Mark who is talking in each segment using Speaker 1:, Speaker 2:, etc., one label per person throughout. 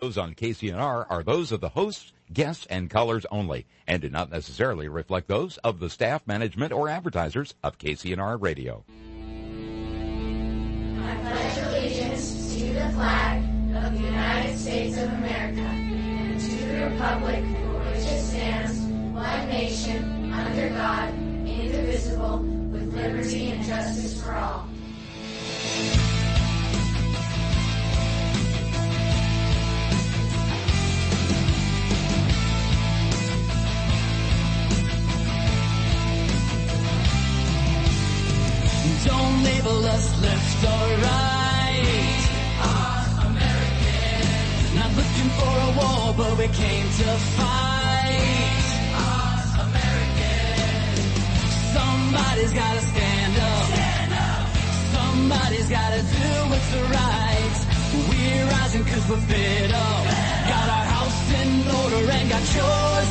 Speaker 1: shows on KCNR are those of the hosts, guests, and callers only, and do not necessarily reflect those of the staff, management, or advertisers of KCNR Radio.
Speaker 2: I pledge allegiance to the flag of the United States of America and to the republic for which it stands, one nation, under God, indivisible, with liberty and justice for all.
Speaker 3: Don't label us left or right.
Speaker 2: Are American.
Speaker 3: Not looking for a war, but we came to fight.
Speaker 2: Are American.
Speaker 3: Somebody's gotta stand up.
Speaker 2: Stand up.
Speaker 3: Somebody's gotta do what's right. We're rising 'cause we're fed up. Got our house in order and got chores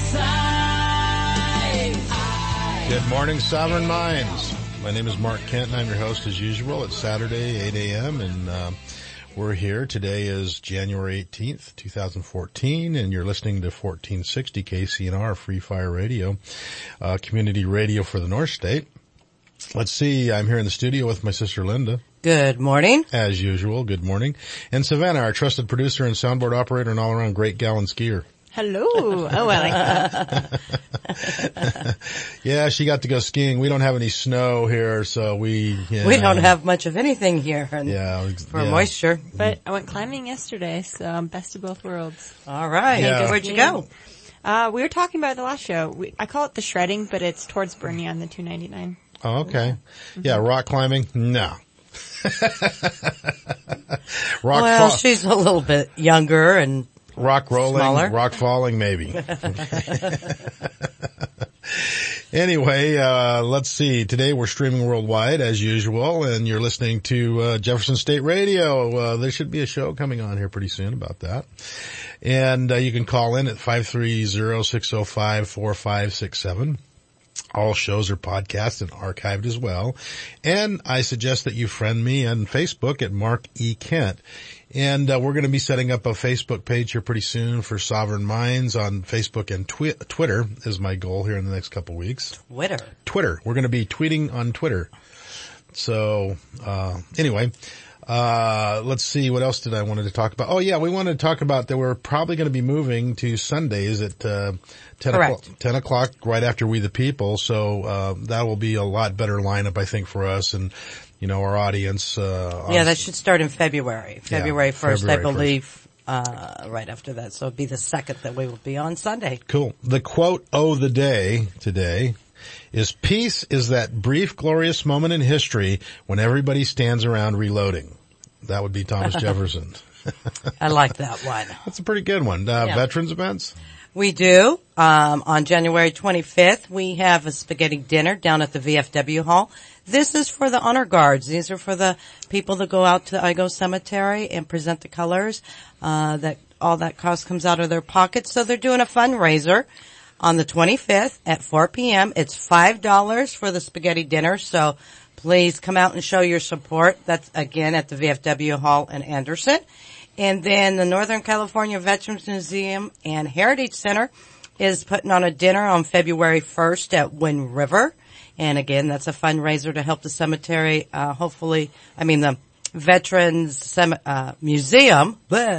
Speaker 3: inside.
Speaker 4: Good morning, Sovereign Minds. My name is Mark Kent, and I'm your host as usual. It's Saturday, 8 a.m., and we're here. Today is January 18th, 2014, and you're listening to 1460 KCNR, Free Fire Radio, community radio for the North State. Let's see, I'm here in the studio with my sister Linda.
Speaker 5: Good morning.
Speaker 4: As usual, good morning. And Savannah, our trusted producer and soundboard operator and all-around great gal and skier.
Speaker 6: Hello. Oh, I like that.
Speaker 4: Yeah, she got to go skiing. We don't have any snow here, so we
Speaker 5: don't have much of anything here for moisture.
Speaker 6: But I went climbing yesterday, so best of both worlds.
Speaker 5: All right.
Speaker 4: Yeah.
Speaker 5: Where'd you go?
Speaker 6: We were talking about it the last show. I call it the shredding, but it's towards Bernie on the 299.
Speaker 4: Oh, okay. Yeah, rock climbing? No.
Speaker 5: She's a little bit younger and
Speaker 4: rock rolling,
Speaker 5: smaller.
Speaker 4: Rock falling, maybe. Anyway, let's see. Today we're streaming worldwide as usual, and you're listening to Jefferson State Radio. There should be a show coming on here pretty soon about that. And you can call in at 530-605-4567. All shows are podcast and archived as well. And I suggest that you friend me on Facebook at Mark E. Kent. And we're going to be setting up a Facebook page here pretty soon for Sovereign Minds on Facebook and Twitter is my goal here in the next couple weeks. Twitter. We're going to be tweeting on Twitter. So, anyway, let's see. What else did I wanted to talk about? Oh yeah, we wanted to talk about that we're probably going to be moving to Sundays at, 10 o'clock right after We the People. So, that will be a lot better lineup, I think, for us and, you know, our audience.
Speaker 5: That should start in February. February 1st,
Speaker 4: February
Speaker 5: I believe, right after that. So it'll be the second that we will be on Sunday.
Speaker 4: Cool. The quote of the day today is, peace is that brief, glorious moment in history when everybody stands around reloading. That would be Thomas Jefferson.
Speaker 5: I like that one.
Speaker 4: That's a pretty good one. Veterans events?
Speaker 5: We do. On January 25th, we have a spaghetti dinner down at the VFW Hall. This is for the honor guards. These are for the people that go out to Igo Cemetery and present the colors. That all that cost comes out of their pockets. So they're doing a fundraiser on the 25th at 4 p.m. It's $5 for the spaghetti dinner. So please come out and show your support. That's again at the VFW Hall in Anderson. And then the Northern California Veterans Museum and Heritage Center is putting on a dinner on February 1st at Wind River. And again, that's a fundraiser to help the cemetery, the Veterans Museum,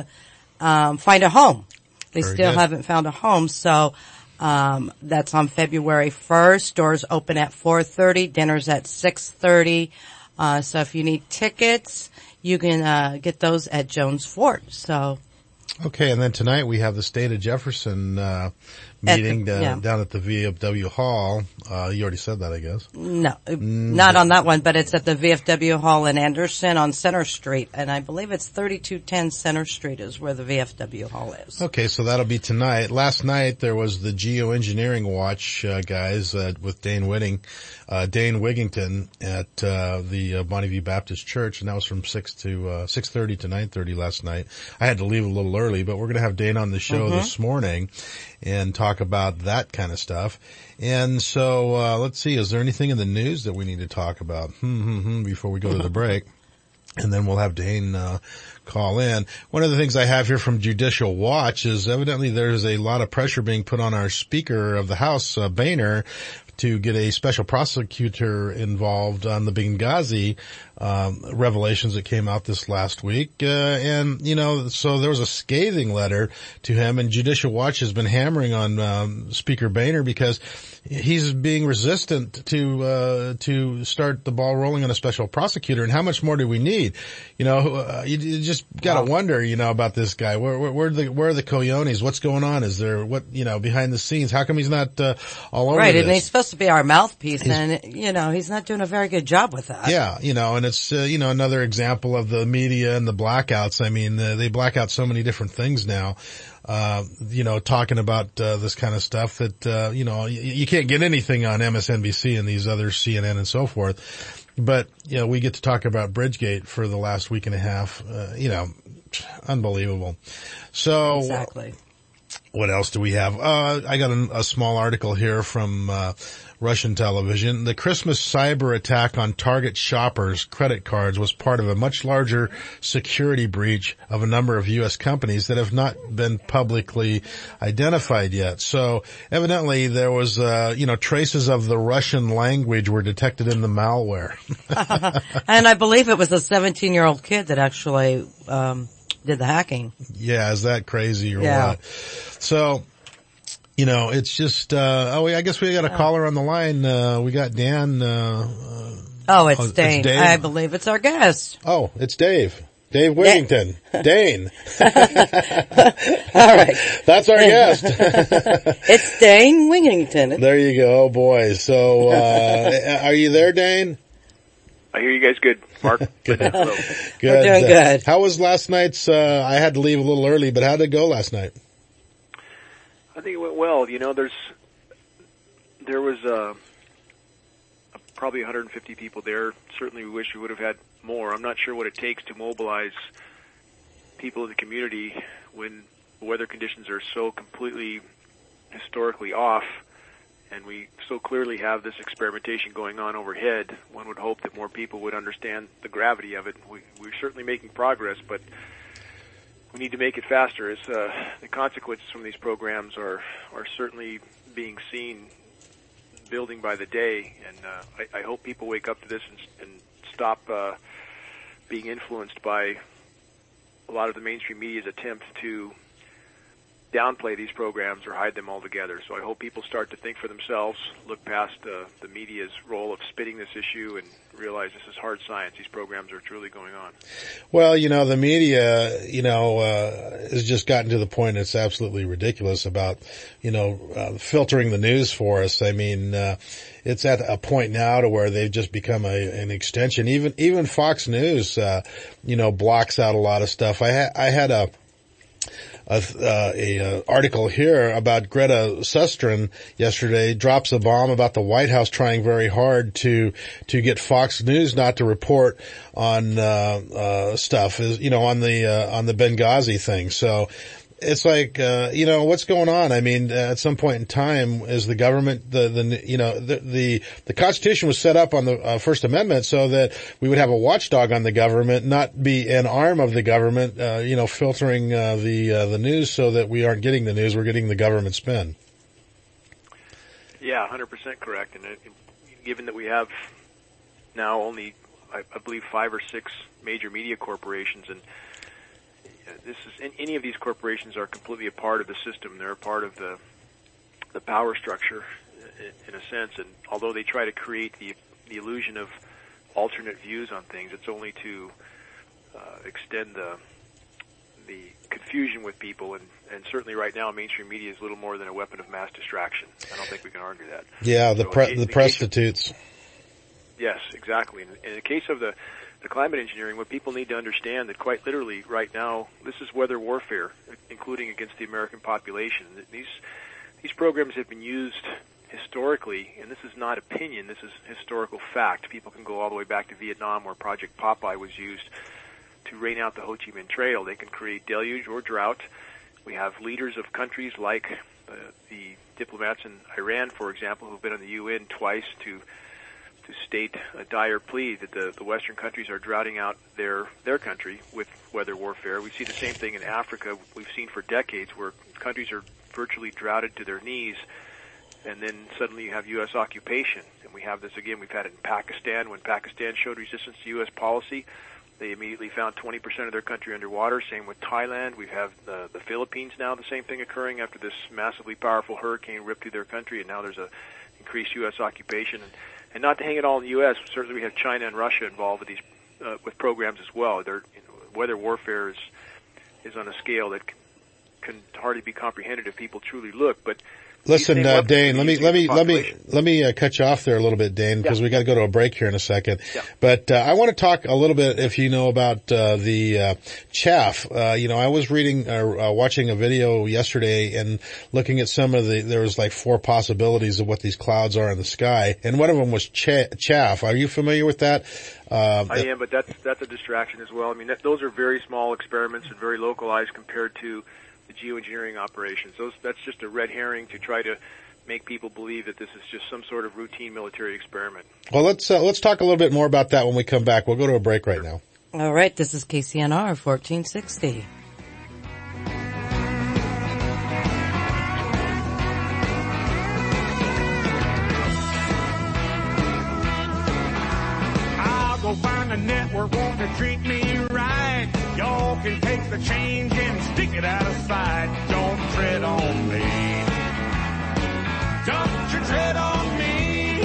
Speaker 5: find a home. They still haven't found a home. So, that's on February 1st. Doors open at 4:30. Dinner's at 6:30. So if you need tickets, you can, get those at Jones Fort. So.
Speaker 4: Okay, and then tonight we have the State of Jefferson meeting down at the VFW Hall. You already said that, I guess.
Speaker 5: No, not on that one, but it's at the VFW Hall in Anderson on Center Street, and I believe it's 3210 Center Street is where the VFW Hall is.
Speaker 4: Okay, so that'll be tonight. Last night there was the Geoengineering Watch guys with Dane Wigington at the Bonneview Baptist Church, and that was from 6:30 to 9:30 last night. I had to leave a little early, but we're going to have Dane on the show this morning and talk about that kind of stuff. And so let's see, is there anything in the news that we need to talk about before we go to the break? and then we'll have Dane call in. One of the things I have here from Judicial Watch is evidently there's a lot of pressure being put on our Speaker of the House, Boehner, to get a special prosecutor involved on the Benghazi revelations that came out this last week. And, so there was a scathing letter to him, and Judicial Watch has been hammering on Speaker Boehner because he's being resistant to start the ball rolling on a special prosecutor. And how much more do we need? You just gotta wonder, about this guy. Where are the coyones? What's going on? Is there behind the scenes? How come he's not all over
Speaker 5: Right,
Speaker 4: this?
Speaker 5: and he's supposed to be our mouthpiece, and he's not doing a very good job with that.
Speaker 4: Yeah, and it's another example of the media and the blackouts. I mean, they black out so many different things now. Talking about this kind of stuff that you can't get anything on MSNBC and these other CNN and so forth. But we get to talk about Bridgegate for the last week and a half. Unbelievable. So
Speaker 5: Exactly.
Speaker 4: What else do we have? I got a small article here from Russian television. The Christmas cyber attack on Target shoppers' credit cards was part of a much larger security breach of a number of U.S. companies that have not been publicly identified yet. So evidently there was, traces of the Russian language were detected in the malware.
Speaker 5: And I believe it was a 17-year-old kid that actually did the hacking.
Speaker 4: Yeah, is that crazy or what? So, it's just, I guess we got a caller on the line. We got Dan,
Speaker 5: it's Dane.
Speaker 4: Dave?
Speaker 5: I believe it's our guest.
Speaker 4: Oh, it's Dave. Dave Wigington. Dane.
Speaker 5: All right.
Speaker 4: That's our guest.
Speaker 5: It's Dane Wigington.
Speaker 4: There you go. Oh boy. So, are you there, Dane?
Speaker 7: I hear you guys good, Mark.
Speaker 4: Good.
Speaker 7: Hello.
Speaker 4: Good.
Speaker 5: We're doing good.
Speaker 4: How was last night's, I had to leave a little early, but how did it go last night?
Speaker 7: I think it went well. There was probably 150 people there. Certainly we wish we would have had more. I'm not sure what it takes to mobilize people in the community when the weather conditions are so completely historically off, and we so clearly have this experimentation going on overhead. One would hope that more people would understand the gravity of it. We're certainly making progress, but we need to make it faster. As the consequences from these programs are certainly being seen, building by the day, and I hope people wake up to this and stop being influenced by a lot of the mainstream media's attempt to downplay these programs or hide them altogether. So I hope people start to think for themselves, look past the media's role of spitting this issue, and realize this is hard science. These programs are truly going on.
Speaker 4: Well, the media, has just gotten to the point it's absolutely ridiculous about, filtering the news for us. I mean, it's at a point now to where they've just become an extension. Even Fox News, blocks out a lot of stuff. I had a article here about Greta Susteren yesterday drops a bomb about the White House trying very hard to get Fox News not to report on stuff, on the Benghazi thing. So it's like, what's going on? I mean, at some point in time, is the government, the Constitution was set up on the First Amendment so that we would have a watchdog on the government, not be an arm of the government, filtering the news so that we aren't getting the news, we're getting the government spin.
Speaker 7: Yeah, 100% correct. And given that we have now only, I believe, 5 or 6 major media corporations, and any of these corporations are completely a part of the system. They're a part of the power structure, in a sense. And although they try to create the illusion of alternate views on things, it's only to extend the confusion with people. And certainly right now, mainstream media is little more than a weapon of mass distraction. I don't think we can argue that.
Speaker 4: Yeah, the prostitutes.
Speaker 7: Yes, exactly. In the case of the climate engineering, what people need to understand that quite literally right now, this is weather warfare, including against the American population. These programs have been used historically, and this is not opinion, this is historical fact. People can go all the way back to Vietnam, where Project Popeye was used to rain out the Ho Chi Minh Trail. They can create deluge or drought. We have leaders of countries like the diplomats in Iran, for example, who've been in the UN twice to state a dire plea that the Western countries are droughting out their country with weather warfare. We see the same thing in Africa. We've seen for decades where countries are virtually droughted to their knees, and then suddenly you have U.S. occupation. And we have this again. We've had it in Pakistan. When Pakistan showed resistance to U.S. policy, they immediately found 20% of their country underwater. Same with Thailand. We have the Philippines now, the same thing occurring after this massively powerful hurricane ripped through their country, and now there's a increased U.S. occupation. And not to hang it all in the U.S., certainly we have China and Russia involved with these with programs as well. Weather warfare is on a scale that can hardly be comprehended if people truly look. But
Speaker 4: listen, Dane, let me cut you off there a little bit, Dane, because we got to go to a break here in a second.
Speaker 7: Yeah.
Speaker 4: But I want to talk a little bit, if you know, about the chaff. I was watching a video yesterday and looking at some of there was like 4 possibilities of what these clouds are in the sky, and one of them was chaff. Are you familiar with that?
Speaker 7: I am, but that's a distraction as well. I mean, those are very small experiments and very localized compared to the geoengineering operations. That's just a red herring to try to make people believe that this is just some sort of routine military experiment.
Speaker 4: Well, let's talk a little bit more about that when we come back. We'll go to a break right now.
Speaker 5: All right, this is KCNR 1460.
Speaker 8: I'll go find a network won't to treat me right. Y'all can take the change and stick it out of sight. Don't tread on me. Don't you tread on me.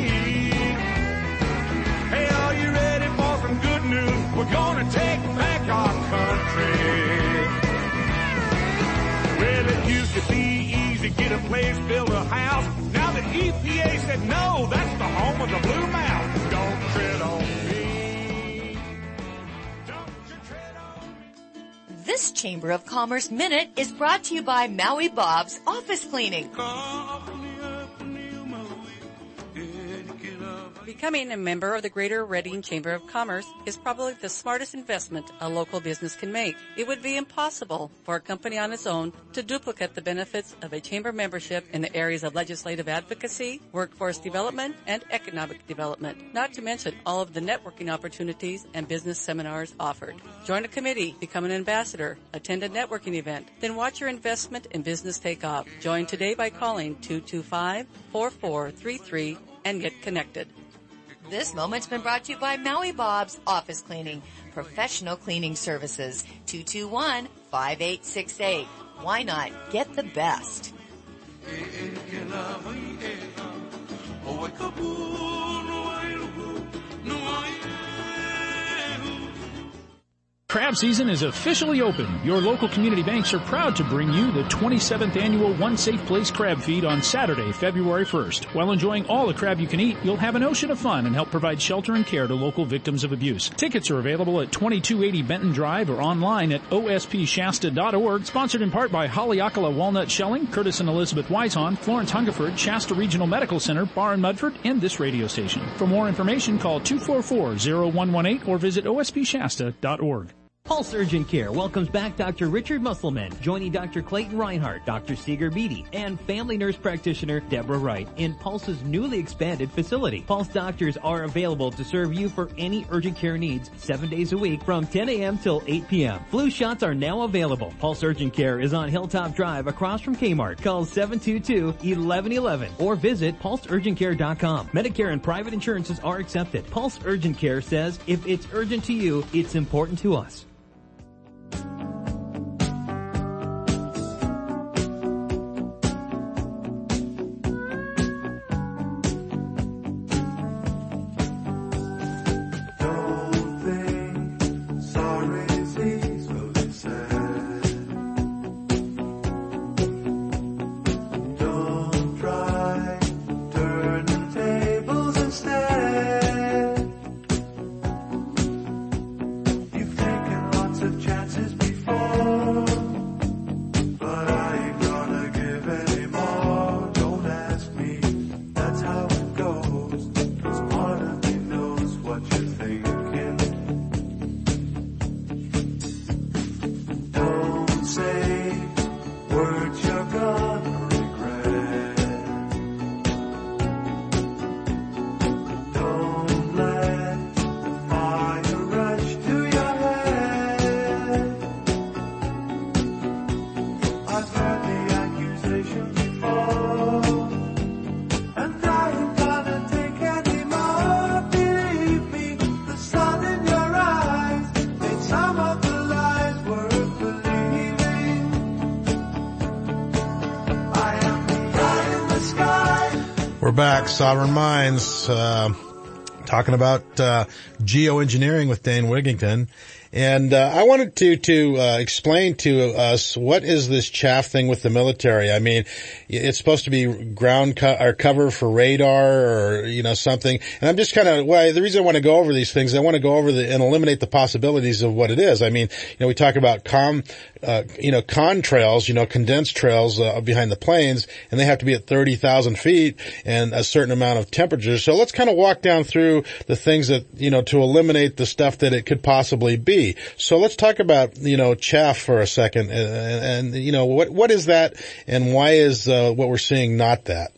Speaker 8: Hey, are you ready for some good news? We're gonna take back our country. Well, it used to be easy, get a place, build a house. Now the EPA said no, that's the home of the blue mouse. Don't tread on me.
Speaker 9: This Chamber of Commerce Minute is brought to you by Maui Bob's Office Cleaning.
Speaker 10: Becoming a member of the Greater Reading Chamber of Commerce is probably the smartest investment a local business can make. It would be impossible for a company on its own to duplicate the benefits of a chamber membership in the areas of legislative advocacy, workforce development, and economic development, not to mention all of the networking opportunities and business seminars offered. Join a committee, become an ambassador, attend a networking event, then watch your investment in business take off. Join today by calling 225-4433 and get connected.
Speaker 9: This moment's been brought to you by Maui Bob's Office Cleaning, professional cleaning services, 221-5868. Why not get the best?
Speaker 11: Crab season is officially open. Your local community banks are proud to bring you the 27th annual One Safe Place Crab Feed on Saturday, February 1st. While enjoying all the crab you can eat, you'll have an ocean of fun and help provide shelter and care to local victims of abuse. Tickets are available at 2280 Benton Drive or online at ospshasta.org. Sponsored in part by Haleakala Walnut Shelling, Curtis and Elizabeth Weishahn, Florence Hungerford, Shasta Regional Medical Center, Bar and Mudford, and this radio station. For more information, call 244-0118 or visit ospshasta.org.
Speaker 12: Pulse Urgent Care welcomes back Dr. Richard Musselman, joining Dr. Clayton Reinhardt, Dr. Seeger Beatty, and family nurse practitioner Deborah Wright in Pulse's newly expanded facility. Pulse doctors are available to serve you for any urgent care needs 7 days a week from 10 a.m. till 8 p.m. Flu shots are now available. Pulse Urgent Care is on Hilltop Drive across from Kmart. Call 722-1111 or visit pulseurgentcare.com. Medicare and private insurances are accepted. Pulse Urgent Care says if it's urgent to you, it's important to us.
Speaker 3: I've heard the accusations before, and I ain't gonna take any more. Believe me, the sun in your eyes made some of the lies worth believing. I am the eye in the sky.
Speaker 4: We're back, Sovereign Minds, talking about geoengineering with Dane Wigington. And I wanted to explain to us, what is this chaff thing with the military? I mean, it's supposed to be ground or cover for radar or, something. And I'm just the reason I want to go over these things, I want to go over and eliminate the possibilities of what it is. I mean, we talk about contrails, condensed trails behind the planes, and they have to be at 30,000 feet and a certain amount of temperature. So let's kind of walk down through the things that, to eliminate the stuff that it could possibly be. So let's talk about, chaff for a second, and what is that, and why is what we're seeing not that?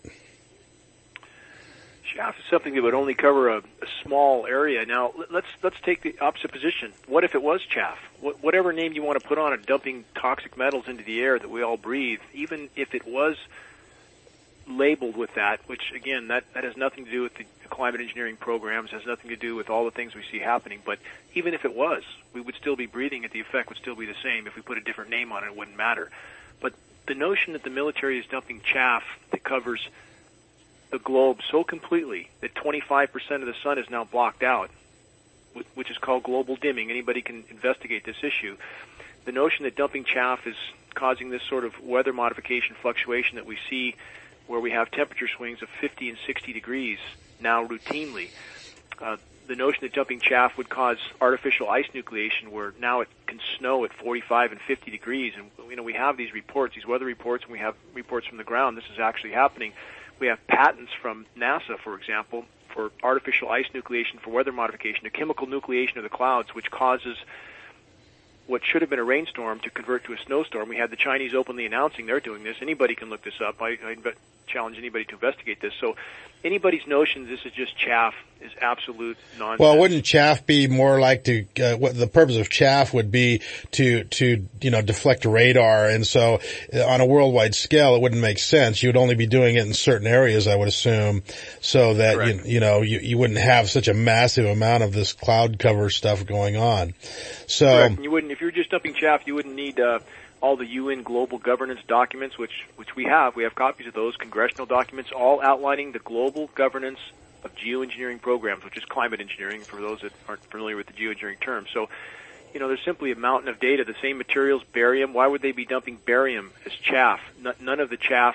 Speaker 7: Chaff is something that would only cover a small area. Now, let's take the opposite position. What if it was chaff? Whatever name you want to put on it, dumping toxic metals into the air that we all breathe, even if it was labeled with that, which again, that has nothing to do with the climate engineering programs, has nothing to do with all the things we see happening, but even if it was, we would still be breathing it. The effect would still be the same. If we put a different name on it, it wouldn't matter. But the notion that the military is dumping chaff that covers the globe so completely that 25% of the sun is now blocked out, which is called global dimming. Anybody can investigate this issue. The notion that dumping chaff is causing this sort of weather modification fluctuation that we see, where we have temperature swings of 50 and 60 degrees now routinely. The notion that dumping chaff would cause artificial ice nucleation, where now it can snow at 45 and 50 degrees. And, we have these reports, these weather reports, and we have reports from the ground. This is actually happening. We have patents from NASA, for example, for artificial ice nucleation for weather modification, a chemical nucleation of the clouds, which causes what should have been a rainstorm to convert to a snowstorm. We had the Chinese openly announcing they're doing this. Anybody can look this up. I challenge anybody to investigate this. So anybody's notion this is just chaff is absolute nonsense.
Speaker 4: Well, wouldn't chaff be more like what the purpose of chaff would be to deflect radar, and so on a worldwide scale it wouldn't make sense. You would only be doing it in certain areas, I would assume, so that you wouldn't have such a massive amount of this cloud cover stuff going on. So
Speaker 7: correct. And you wouldn't, if you were just dumping chaff, you wouldn't need all the UN global governance documents, which we have. We have copies of those congressional documents, all outlining the global governance of geoengineering programs, which is climate engineering for those that aren't familiar with the geoengineering term. So, there's simply a mountain of data. The same materials, barium. Why would they be dumping barium as chaff? None of the chaff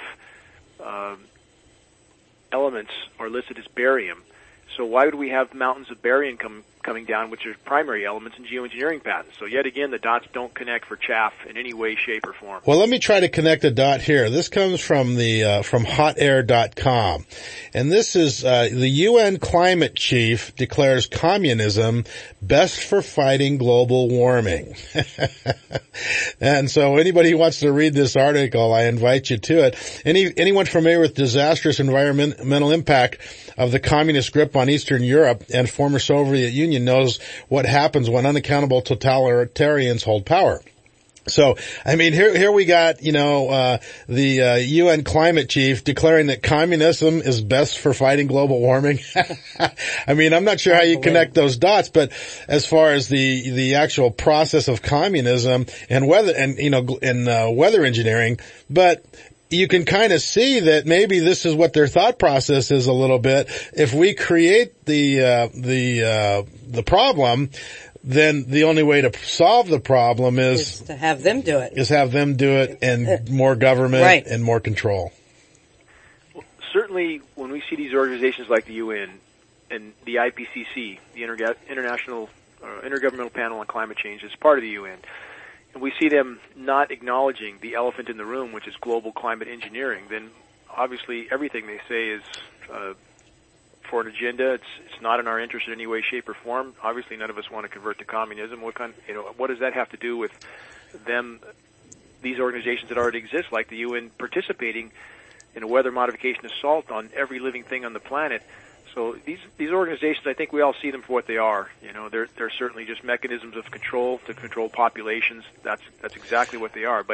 Speaker 7: elements are listed as barium. So why would we have mountains of barium coming down, which are primary elements in geoengineering patents? So yet again, the dots don't connect for chaff in any way, shape, or form.
Speaker 4: Well, let me try to connect a dot here. This comes from from hotair.com. And this is, the UN climate chief declares communism best for fighting global warming. And so anybody who wants to read this article, I invite you to it. Anyone familiar with disastrous environmental impact of the communist grip on Eastern Europe and former Soviet Union knows what happens when unaccountable totalitarians hold power. So, I mean, here we got, the UN climate chief declaring that communism is best for fighting global warming. I mean, I'm not sure how you connect those dots, but as far as the actual process of communism and weather engineering, but you can kind of see that maybe this is what their thought process is a little bit. If we create the problem, then the only way to solve the problem is
Speaker 5: to have them do it.
Speaker 7: And
Speaker 4: more government
Speaker 5: right.
Speaker 4: And more control.
Speaker 7: Well, certainly when we see these organizations like the UN and the IPCC, the Intergovernmental Panel on Climate Change, as part of the UN, and we see them not acknowledging the elephant in the room, which is global climate engineering, then obviously everything they say is for an agenda. It's not in our interest in any way, shape, or form. Obviously, none of us want to convert to communism. What does that have to do with them? These organizations that already exist, like the UN, participating in a weather modification assault on every living thing on the planet. So these organizations, I think we all see them for what they are. They're certainly just mechanisms of control to control populations. That's exactly what they are. But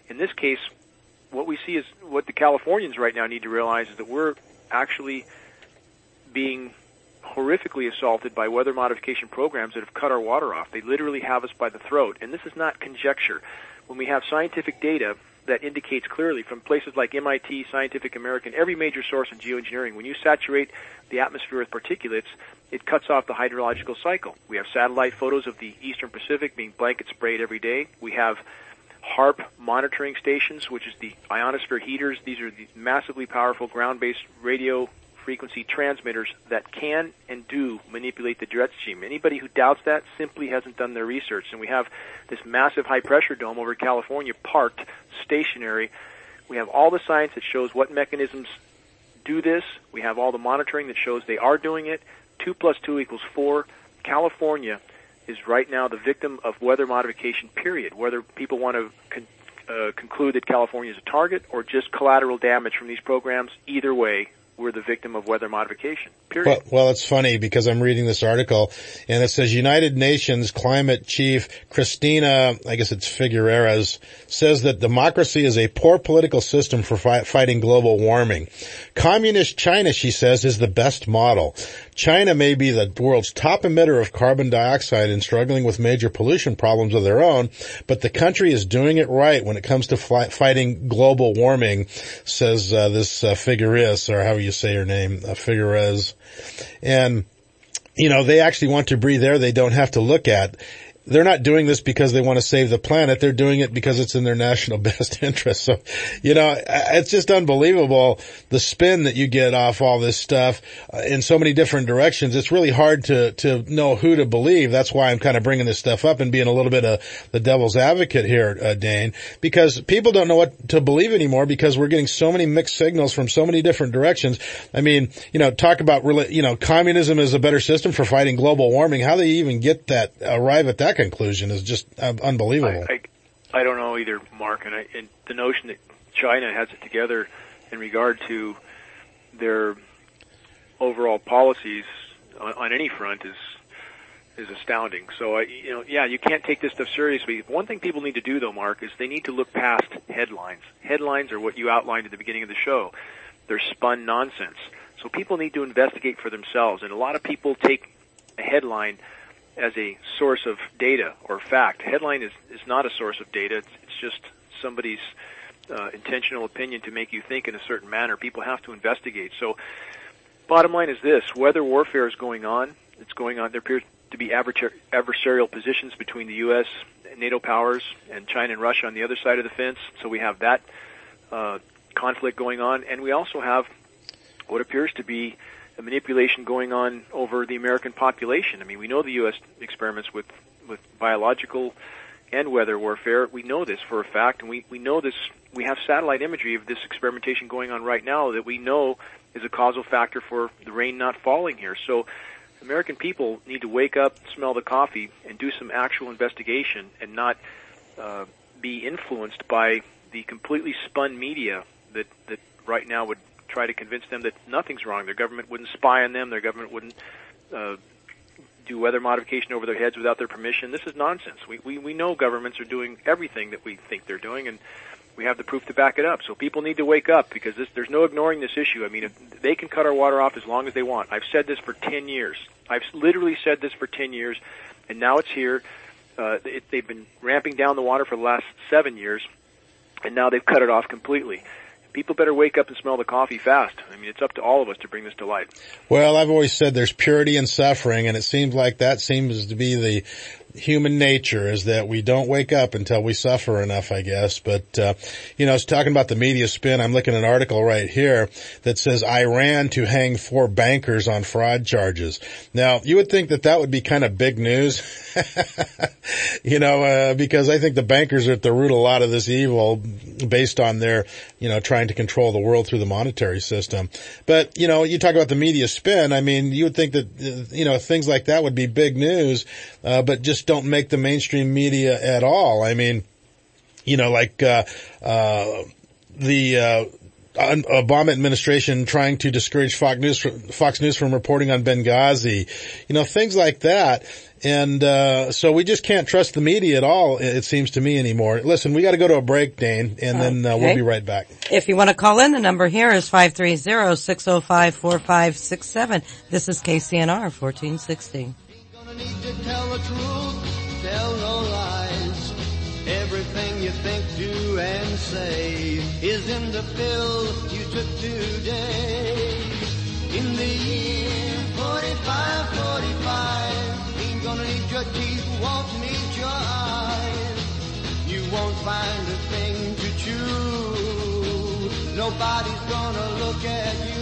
Speaker 7: In this case, what we see is what the Californians right now need to realize is that we're actually being horrifically assaulted by weather modification programs that have cut our water off. They literally have us by the throat. And this is not conjecture. When we have scientific data that indicates clearly from places like MIT, Scientific American, every major source in geoengineering, when you saturate the atmosphere with particulates, it cuts off the hydrological cycle. We have satellite photos of the eastern Pacific being blanket sprayed every day. We have HAARP monitoring stations, which is the ionosphere heaters. These are the massively powerful ground-based radio frequency transmitters that can and do manipulate the jet stream. Anybody who doubts that simply hasn't done their research. And we have this massive high-pressure dome over California parked, stationary. We have all the science that shows what mechanisms do this. We have all the monitoring that shows they are doing it. 2 + 2 = 4. California is right now the victim of weather modification, period. Whether people want to conclude that California is a target or just collateral damage from these programs, either way, we're the victim of weather modification, period.
Speaker 4: Well, it's funny because I'm reading this article and it says United Nations climate chief Cristina, I guess it's Figueres, says that democracy is a poor political system for fighting global warming. Communist China, she says, is the best model. China may be the world's top emitter of carbon dioxide and struggling with major pollution problems of their own, but the country is doing it right when it comes to fighting global warming, says this Figueres, or however you say her name, Figueres. And, you know, they actually want to breathe air they don't have to look at. They're not doing this because they want to save the planet. They're doing it because it's in their national best interest. So, you know, it's just unbelievable the spin that you get off all this stuff in so many different directions. It's really hard to know who to believe. That's why I'm kind of bringing this stuff up and being a little bit of the devil's advocate here, Dane, because people don't know what to believe anymore because we're getting so many mixed signals from so many different directions. I mean, you know, talk about, you know, communism is a better system for fighting global warming. How they even get that, arrive at that conclusion is just unbelievable.
Speaker 7: I don't know either, Mark, and the notion that China has it together in regard to their overall policies on any front is astounding. So, you can't take this stuff seriously. One thing people need to do, though, Mark, is they need to look past headlines. Headlines are what you outlined at the beginning of the show. They're spun nonsense. So people need to investigate for themselves, and a lot of people take a headline as a source of data or fact. Headline is not a source of data. It's just somebody's intentional opinion to make you think in a certain manner. People have to investigate. So bottom line is this. Weather warfare is going on. It's going on. There appears to be adversarial positions between the U.S., NATO powers, and China and Russia on the other side of the fence. So we have that conflict going on. And we also have what appears to be a manipulation going on over the American population. I mean, we know the U.S. experiments with biological and weather warfare. We know this for a fact, and we know this. We have satellite imagery of this experimentation going on right now that we know is a causal factor for the rain not falling here. So American people need to wake up, smell the coffee, and do some actual investigation and not be influenced by the completely spun media that right now would try to convince them that nothing's wrong. Their government wouldn't spy on them. Their government wouldn't do weather modification over their heads without their permission. This is nonsense. We know governments are doing everything that we think they're doing, and we have the proof to back it up. So people need to wake up because there's no ignoring this issue. I mean, they can cut our water off as long as they want. I've said this for 10 years. I've literally said this for 10 years, and now it's here. They've been ramping down the water for the last 7 years, and now they've cut it off completely. People better wake up and smell the coffee fast. I mean, it's up to all of us to bring this to light.
Speaker 4: Well, I've always said there's purity in suffering, and it seems like that seems to be the human nature, is that we don't wake up until we suffer enough, I guess. But, I was talking about the media spin. I'm looking at an article right here that says Iran to hang 4 bankers on fraud charges. Now, you would think that would be kind of big news, because I think the bankers are at the root of a lot of this evil based on their, trying to control the world through the monetary system. But, you talk about the media spin. I mean, you would think that, things like that would be big news, but just don't make the mainstream media at all. I mean, the Obama administration trying to discourage Fox News from reporting on Benghazi, things like that. And so we just can't trust the media at all, it seems to me, anymore. Listen, we got to go to a break, Dane, and then we'll be right back.
Speaker 5: If you want to call in, the number here is 530-605-4567. This is KCNR 1460.
Speaker 3: Tell the truth, tell no lies. Everything you think, do, and say is in the pill you took today. In the year 45, ain't gonna need your teeth, won't need your eyes. You won't find a thing to chew. Nobody's gonna look at you.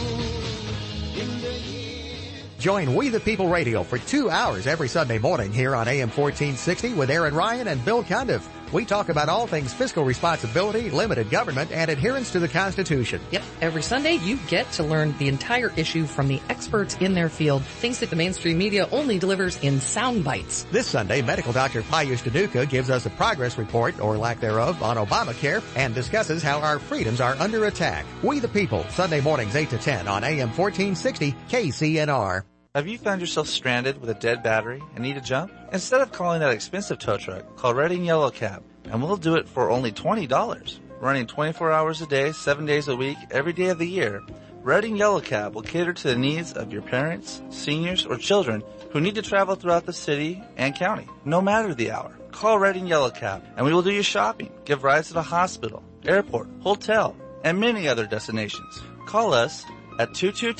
Speaker 3: In the
Speaker 13: Join We the People Radio for 2 hours every Sunday morning here on AM 1460 with Aaron Ryan and Bill Cundiff. We talk about all things fiscal responsibility, limited government, and adherence to the Constitution.
Speaker 14: Yep. Every Sunday, you get to learn the entire issue from the experts in their field, things that the mainstream media only delivers in sound bites.
Speaker 13: This Sunday, medical doctor Piyush Dhanuka gives us a progress report, or lack thereof, on Obamacare and discusses how our freedoms are under attack. We the People, Sunday mornings 8 to 10 on AM 1460 KCNR.
Speaker 15: Have you found yourself stranded with a dead battery and need a jump? Instead of calling that expensive tow truck, call Red and Yellow Cab, and we'll do it for only $20. Running 24 hours a day, 7 days a week, every day of the year, Red and Yellow Cab will cater to the needs of your parents, seniors, or children who need to travel throughout the city and county, no matter the hour. Call Red and Yellow Cab, and we will do your shopping, give rides to the hospital, airport, hotel, and many other destinations. Call us at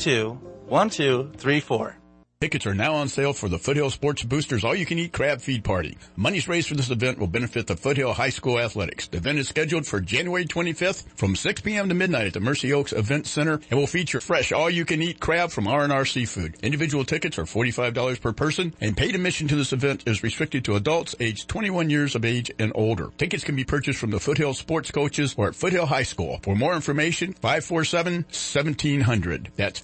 Speaker 15: 222-1234.
Speaker 16: Tickets are now on sale for the Foothill Sports Boosters All-You-Can-Eat Crab Feed Party. Monies raised for this event will benefit the Foothill High School Athletics. The event is scheduled for January 25th from 6 p.m. to midnight at the Mercy Oaks Event Center and will feature fresh all-you-can-eat crab from R&R Seafood. Individual tickets are $45 per person, and paid admission to this event is restricted to adults aged 21 years of age and older. Tickets can be purchased from the Foothill Sports Coaches or at Foothill High School. For more information, 547-1700. That's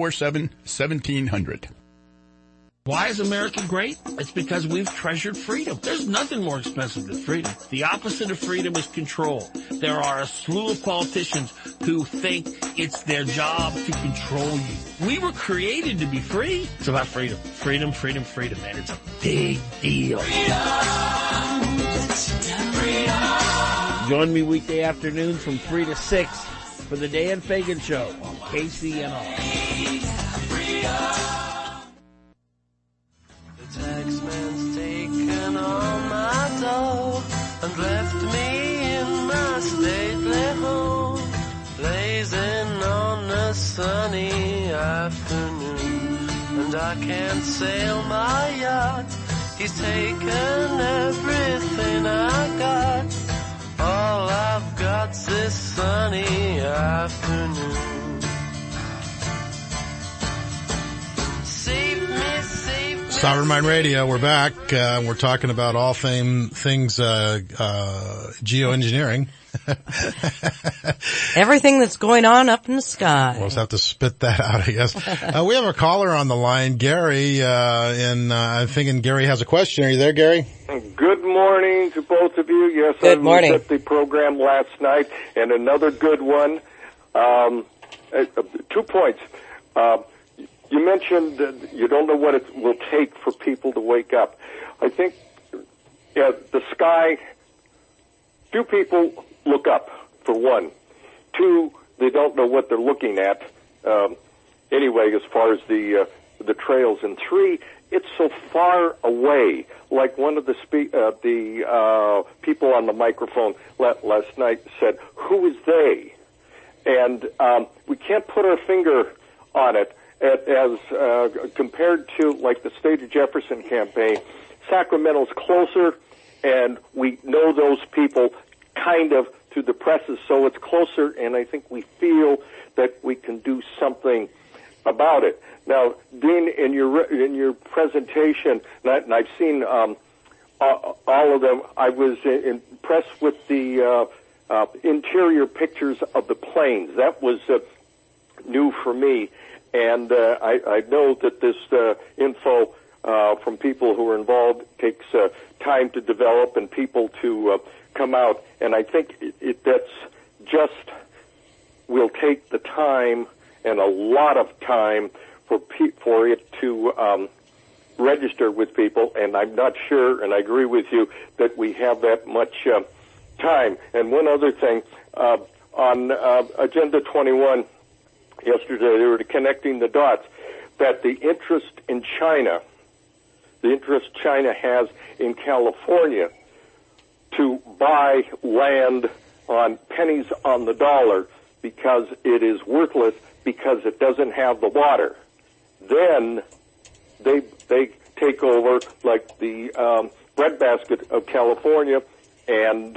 Speaker 16: 547-1700.
Speaker 17: Why is America great? It's because we've treasured freedom. There's nothing more expensive than freedom. The opposite of freedom is control. There are a slew of politicians who think it's their job to control you. We were created to be free. It's about freedom. Freedom, freedom, freedom, man. It's a big deal. Freedom. Join me weekday afternoons from 3 to 6 for the Dan Fagan Show on KCNR.
Speaker 3: Taxman's taken all my dough and left me in my stately home, blazing on a sunny afternoon. And I can't sail my yacht, he's taken everything I got. All I've got's this sunny afternoon.
Speaker 4: Sovereign Mind Radio, we're back. We're talking about all things geoengineering.
Speaker 5: Everything that's going on up in the sky.
Speaker 4: We'll just have to spit that out, I guess. We have a caller on the line, Gary, and I'm thinking Gary has a question. Are you there, Gary?
Speaker 18: Good morning to both of you. Yes,
Speaker 5: good
Speaker 18: I
Speaker 5: morning.
Speaker 18: was at the program last night, and another good one. 2 points. You mentioned that you don't know what it will take for people to wake up. I think the sky, few people look up, for one. 2, they don't know what they're looking at, anyway, as far as the trails. And 3, it's so far away. Like one of the people on the microphone last night said, who is they? And we can't put our finger on it. As compared to like the State of Jefferson campaign, Sacramento's closer, and we know those people kind of through the presses, so it's closer, and I think we feel that we can do something about it. Now, Dean, in your presentation, and I've seen all of them, I was impressed with the interior pictures of the planes. That was new for me. And I know that this info from people who are involved takes time to develop and people to come out. And I think that's just will take the time and a lot of time for it to register with people, and I'm not sure, and I agree with you, that we have that much time. And one other thing, on Agenda 21 yesterday, they were connecting the dots, that the interest in China, the interest China has in California to buy land on pennies on the dollar because it is worthless because it doesn't have the water. Then they take over like the breadbasket of California and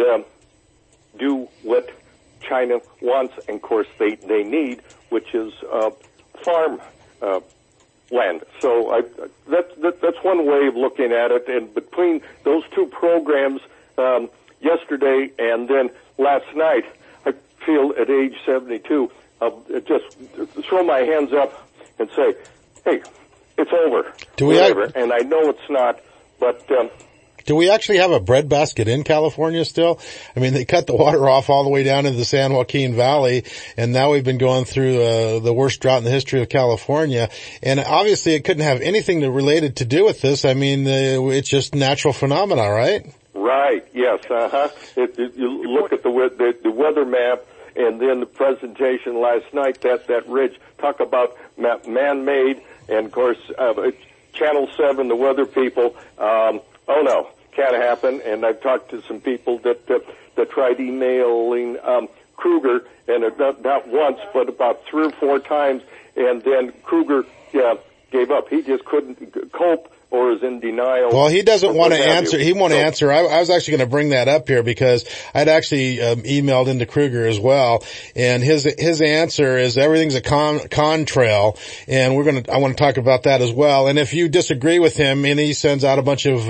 Speaker 18: do what China wants, and of course they need, which is farm land. So that's one way of looking at it. And between those two programs, yesterday and then last night, I feel at age 72, just throw my hands up and say, hey, it's over. And I know it's not, but
Speaker 4: do we actually have a breadbasket in California still? I mean, they cut the water off all the way down into the San Joaquin Valley, and now we've been going through the worst drought in the history of California. And obviously it couldn't have anything related to do with this. I mean, it's just natural phenomena, right? Right, yes, you look at the weather map, and then the presentation last night, that ridge, talk about man-made, and of course, Channel 7, the weather people, oh no, can't happen. And I've talked to some people that tried emailing Kruger, and not once, but about 3 or 4 times, and then Kruger gave up. He just couldn't cope, or is in denial. Well, he doesn't want to answer. He won't answer. I was actually going to bring that up here because I'd actually emailed into Kruger as well, and his answer is everything's a contrail, and I want to talk about that as well. And if you disagree with him, and he sends out a bunch of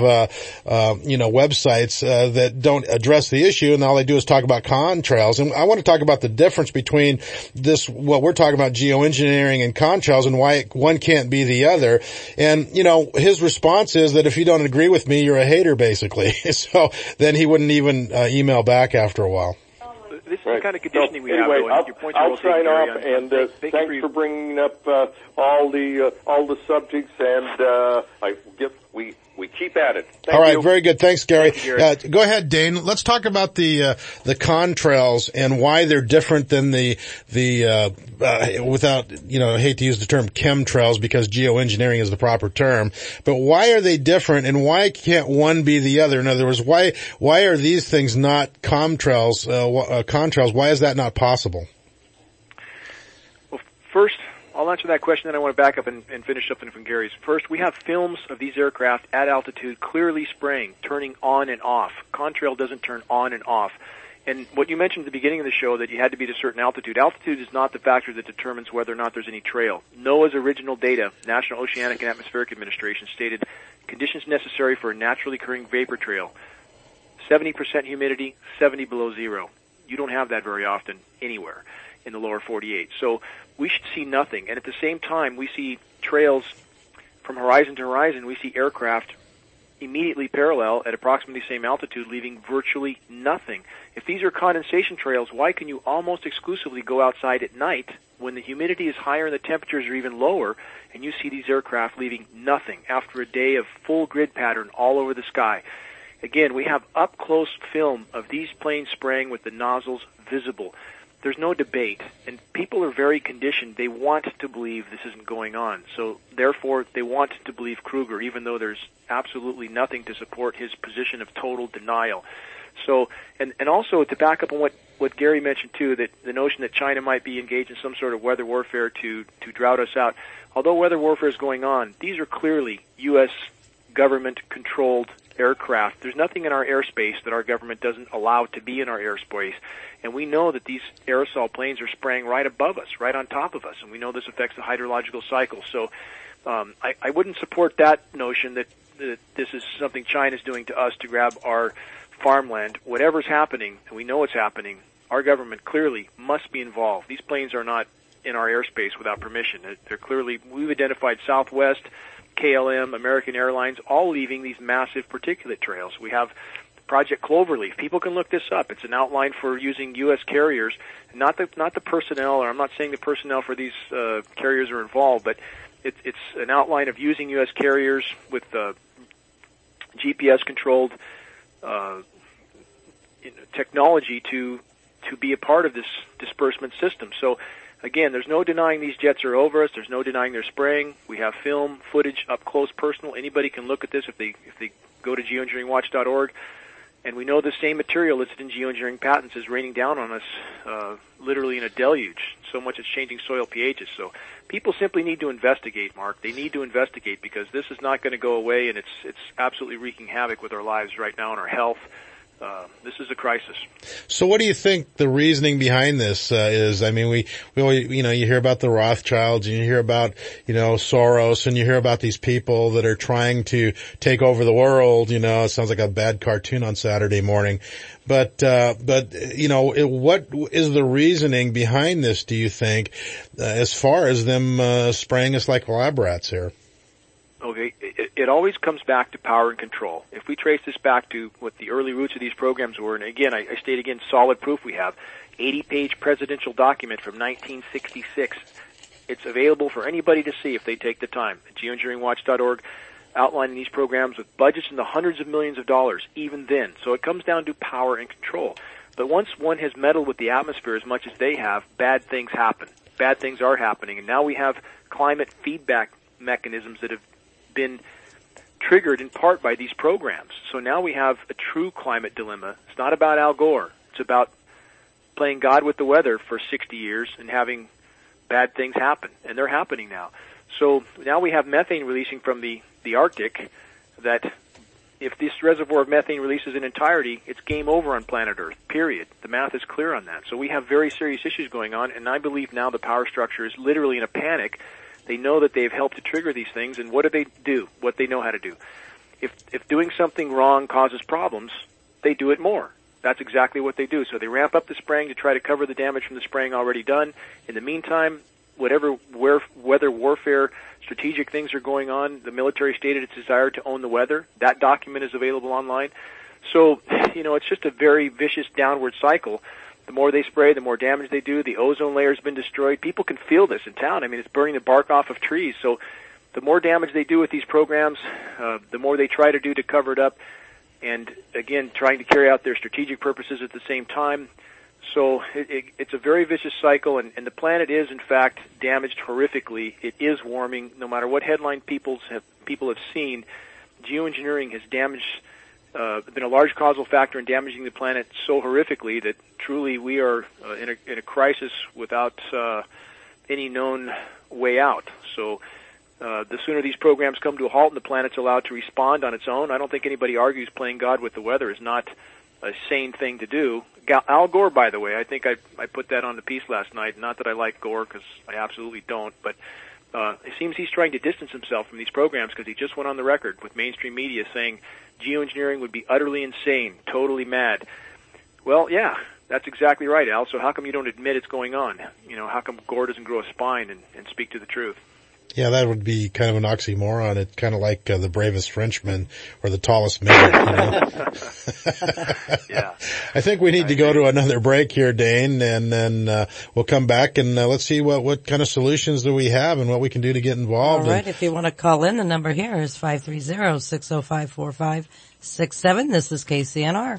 Speaker 4: websites that don't address the issue, and all they do is talk about contrails. And I want to talk about the difference between what we're talking about, geoengineering and contrails, and why one can't be the other. And his response is that if you don't agree with me, you're a hater, basically. So then he wouldn't even email back after a while.
Speaker 7: This is the kind of conditioning we
Speaker 18: anyway,
Speaker 7: have.
Speaker 18: I'll sign off, and thanks for bringing up all the subjects, and we keep at it. Thank
Speaker 4: all right,
Speaker 18: you.
Speaker 4: Very good. Thanks, Gary.
Speaker 18: Thank you, Gary.
Speaker 4: Go ahead, Dane. Let's talk about the contrails and why they're different than the without, I hate to use the term chemtrails because geoengineering is the proper term, but why are they different, and why can't one be the other? In other words, why are these things not contrails? Why is that not possible?
Speaker 7: Well, first, I'll answer that question, then I want to back up and finish something from Gary's. First, we have films of these aircraft at altitude clearly spraying, turning on and off. Contrail doesn't turn on and off. And what you mentioned at the beginning of the show, that you had to be at a certain altitude. Altitude is not the factor that determines whether or not there's any trail. NOAA's original data, National Oceanic and Atmospheric Administration, stated conditions necessary for a naturally occurring vapor trail. 70% humidity, 70 below zero. You don't have that very often anywhere in the lower 48. So we should see nothing. And at the same time, we see trails from horizon to horizon. We see aircraft immediately parallel at approximately the same altitude, leaving virtually nothing. If these are condensation trails, why can you almost exclusively go outside at night when the humidity is higher and the temperatures are even lower, and you see these aircraft leaving nothing after a day of full grid pattern all over the sky? Again, we have up-close film of these planes spraying with the nozzles visible. There's no debate, and people are very conditioned. They want to believe this isn't going on. So, therefore, they want to believe Kruger, even though there's absolutely nothing to support his position of total denial. So, and also to back up on what Gary mentioned too, that the notion that China might be engaged in some sort of weather warfare to drought us out. Although weather warfare is going on, these are clearly U.S. government-controlled aircraft. There's nothing in our airspace that our government doesn't allow to be in our airspace. And we know that these aerosol planes are spraying right above us, right on top of us, and we know this affects the hydrological cycle. So I wouldn't support that notion that this is something China's doing to us to grab our farmland. Whatever's happening, and we know it's happening, our government clearly must be involved. These planes are not in our airspace without permission. They're clearly, we've identified Southwest, KLM, American Airlines, all leaving these massive particulate trails. We have Project Cloverleaf. People can look this up. It's an outline for using U.S. carriers, not the personnel, or I'm not saying the personnel for these carriers are involved, but It's an outline of using U.S. carriers with GPS-controlled technology to be a part of this disbursement system. So, again, there's no denying these jets are over us. There's no denying they're spraying. We have film, footage, up close, personal. Anybody can look at this if they go to geoengineeringwatch.org. And we know the same material listed in geoengineering patents is raining down on us literally in a deluge. So much it's changing soil pHs. So people simply need to investigate, Mark. They need to investigate because this is not going to go away, and it's absolutely wreaking havoc with our lives right now and our health. This is a crisis.
Speaker 4: So what do you think the reasoning behind this is? I mean, we always, you hear about the Rothschilds and you hear about, Soros, and you hear about these people that are trying to take over the world. It sounds like a bad cartoon on Saturday morning. But what is the reasoning behind this, do you think, as far as them spraying us like lab rats here?
Speaker 7: Okay, it always comes back to power and control. If we trace this back to what the early roots of these programs were, and again, I state again, solid proof we have, 80-page presidential document from 1966. It's available for anybody to see if they take the time. At geoengineeringwatch.org, outlining these programs with budgets in the hundreds of millions of dollars, even then. So it comes down to power and control. But once one has meddled with the atmosphere as much as they have, bad things happen. Bad things are happening. And now we have climate feedback mechanisms that have been triggered in part by these programs. So now we have a true climate dilemma. It's not about Al Gore. It's about playing God with the weather for 60 years and having bad things happen. And they're happening now. So now we have methane releasing from the Arctic that if this reservoir of methane releases in entirety, it's game over on planet Earth, period. The math is clear on that. So we have very serious issues going on, and I believe now the power structure is literally in a panic. They know that they've helped to trigger these things, and what do they do? What they know how to do. If doing something wrong causes problems, they do it more. That's exactly what they do. So they ramp up the spraying to try to cover the damage from the spraying already done. In the meantime, whatever weather warfare strategic things are going on, the military stated its desire to own the weather. That document is available online. So, it's just a very vicious downward cycle. The more they spray, the more damage they do. The ozone layer has been destroyed. People can feel this in town. I mean, it's burning the bark off of trees. So the more damage they do with these programs, the more they try to do to cover it up. And, again, trying to carry out their strategic purposes at the same time. So it's a very vicious cycle, and the planet is, in fact, damaged horrifically. It is warming. No matter what headline people have seen, geoengineering has been a large causal factor in damaging the planet so horrifically that truly we are in a crisis without any known way out. So the sooner these programs come to a halt and the planet's allowed to respond on its own, I don't think anybody argues playing God with the weather is not a sane thing to do. Al Gore, by the way, I think I put that on the piece last night. Not that I like Gore, because I absolutely don't, but it seems he's trying to distance himself from these programs because he just went on the record with mainstream media saying geoengineering would be utterly insane, totally mad. Well, yeah, that's exactly right, Al. So how come you don't admit it's going on? How come Gore doesn't grow a spine and speak to the truth?
Speaker 4: Yeah, that would be kind of an oxymoron. It's kind of like the bravest Frenchman or the tallest midget,
Speaker 7: Yeah.
Speaker 4: I think we need to go to another break here, Dane, and then we'll come back and let's see what kind of solutions do we have and what we can do to get involved.
Speaker 5: All right, if you want to call in, the number here is 530-605-4567. This is KCNR.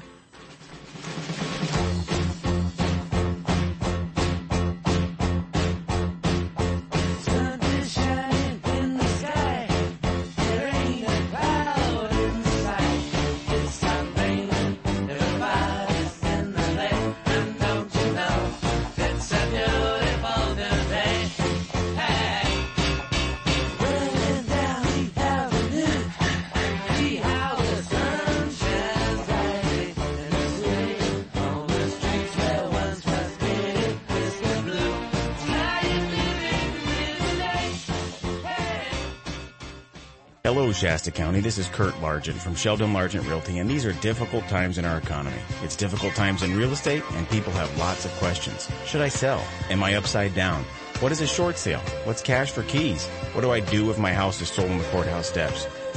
Speaker 19: Hello, Shasta County. This is Kurt Largent from Sheldon Largent Realty, and these are difficult times in our economy. It's difficult times in real estate, and people have lots of questions. Should I sell? Am I upside down? What is a short sale? What's cash for keys? What do I do if my house is sold on the courthouse steps?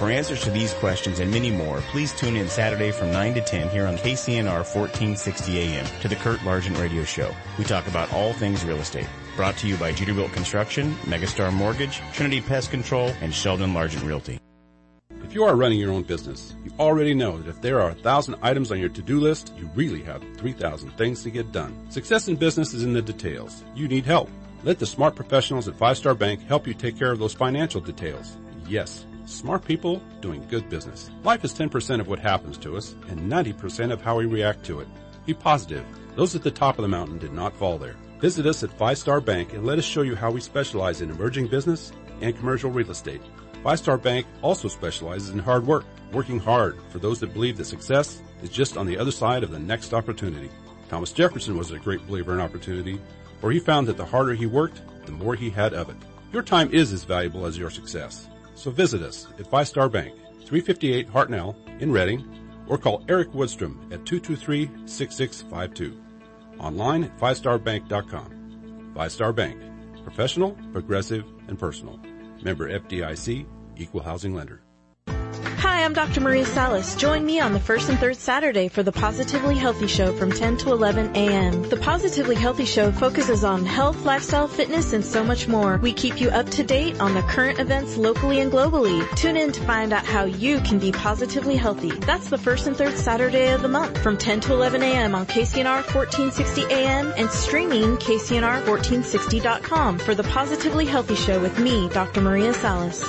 Speaker 19: For answers to these questions and many more, please tune in Saturday from 9 to 10 here on KCNR 1460 AM to the Kurt Largent Radio Show. We talk about all things real estate. Brought to you by Jeterbilt Construction, Megastar Mortgage, Trinity Pest Control, and Sheldon Largent Realty.
Speaker 20: If you are running your own business, you already know that if there are 1,000 items on your to-do list, you really have 3,000 things to get done. Success in business is in the details. You need help. Let the smart professionals at 5 Star Bank help you take care of those financial details. Yes, smart people doing good business. Life is 10% of what happens to us and 90% of how we react to it. Be positive. Those at the top of the mountain did not fall there. Visit us at 5 Star Bank and let us show you how we specialize in emerging business and commercial real estate. 5 Star Bank also specializes in hard work, working hard for those that believe that success is just on the other side of the next opportunity. Thomas Jefferson was a great believer in opportunity, for he found that the harder he worked, the more he had of it. Your time is as valuable as your success. So visit us at 5 Star Bank, 358 Hartnell in Reading, or call Eric Woodstrom at 223-6652. Online at 5starbank.com. 5 Star Bank. Professional, progressive, and personal. Member FDIC, Equal Housing Lender.
Speaker 21: Hi, I'm Dr. Maria Salas. Join me on the first and third Saturday for the Positively Healthy Show from 10 to 11 a.m. The Positively Healthy Show focuses on health, lifestyle, fitness, and so much more. We keep you up to date on the current events locally and globally. Tune in to find out how you can be positively healthy. That's the first and third Saturday of the month from 10 to 11 a.m. on KCNR 1460 a.m. and streaming KCNR1460.com for the Positively Healthy Show with me, Dr. Maria Salas.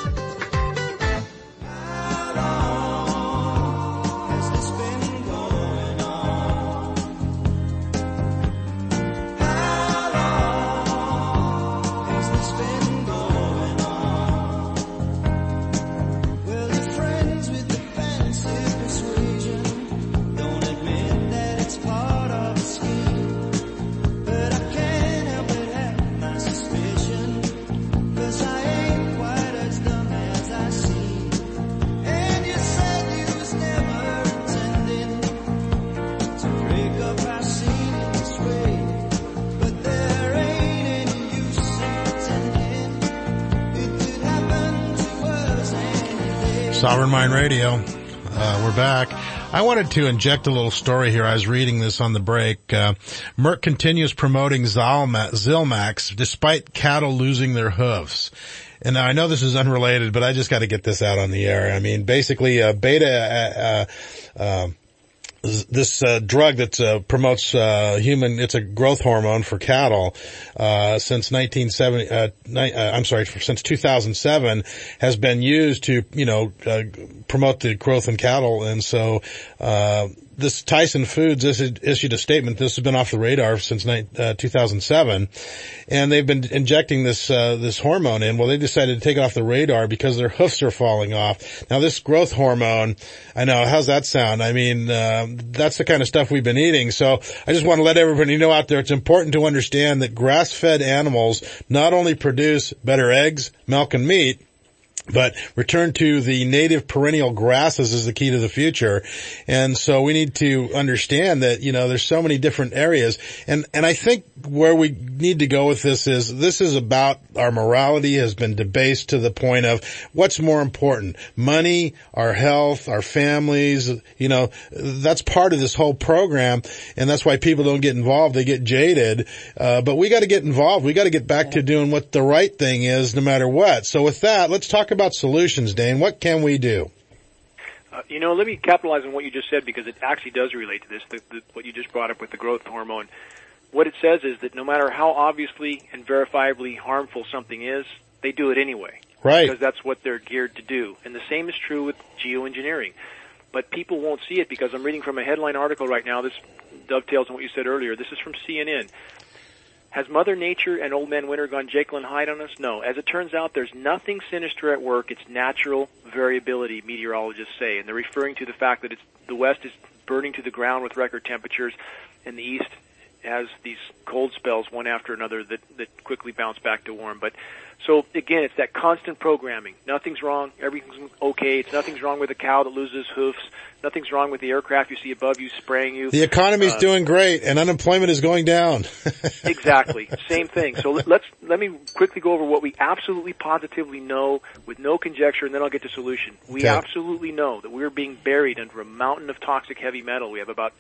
Speaker 4: Sovereign Mind Radio. We're back. I wanted to inject a little story here. I was reading this on the break. Merck continues promoting Zilmax despite cattle losing their hoofs. And now I know this is unrelated, but I just got to get this out on the air. I mean, basically, this drug that promotes it's a growth hormone for cattle since 2007 has been used to promote the growth in cattle. And so this Tyson Foods issued a statement. This has been off the radar since 2007, and they've been injecting this hormone in. Well, they decided to take it off the radar because their hoofs are falling off. Now, this growth hormone, I know, how's that sound? I mean, that's the kind of stuff we've been eating. So I just want to let everybody know out there, it's important to understand that grass-fed animals not only produce better eggs, milk, and meat, but return to the native perennial grasses is the key to the future. And so we need to understand that, there's so many different areas. And I think where we need to go with this is about our morality has been debased to the point of what's more important, money, our health, our families, that's part of this whole program. And that's why people don't get involved. They get jaded. But we got to get involved. We got to get back to doing what the right thing is no matter what. So with that, let's talk about solutions, Dane. What can we do?
Speaker 7: Let me capitalize on what you just said because it actually does relate to this, what you just brought up with the growth hormone. What it says is that no matter how obviously and verifiably harmful something is, they do it anyway.
Speaker 4: Right.
Speaker 7: Because that's what they're geared to do. And the same is true with geoengineering. But people won't see it because I'm reading from a headline article right now. This dovetails on what you said earlier. This is from CNN. Has Mother Nature and Old Man Winter gone Jekyll and Hyde on us? No. As it turns out, there's nothing sinister at work. It's natural variability, meteorologists say. And they're referring to the fact that the West is burning to the ground with record temperatures, and the East has these cold spells one after another that quickly bounce back to warm. But so again, it's that constant programming. Nothing's wrong. Everything's okay. Nothing's wrong with a cow that loses hoofs. Nothing's wrong with the aircraft you see above you spraying you.
Speaker 4: The economy's doing great, and unemployment is going down.
Speaker 7: Exactly. Same thing. So let me quickly go over what we absolutely positively know with no conjecture, and then I'll get to solution. We absolutely know that we're being buried under a mountain of toxic heavy metal. We have about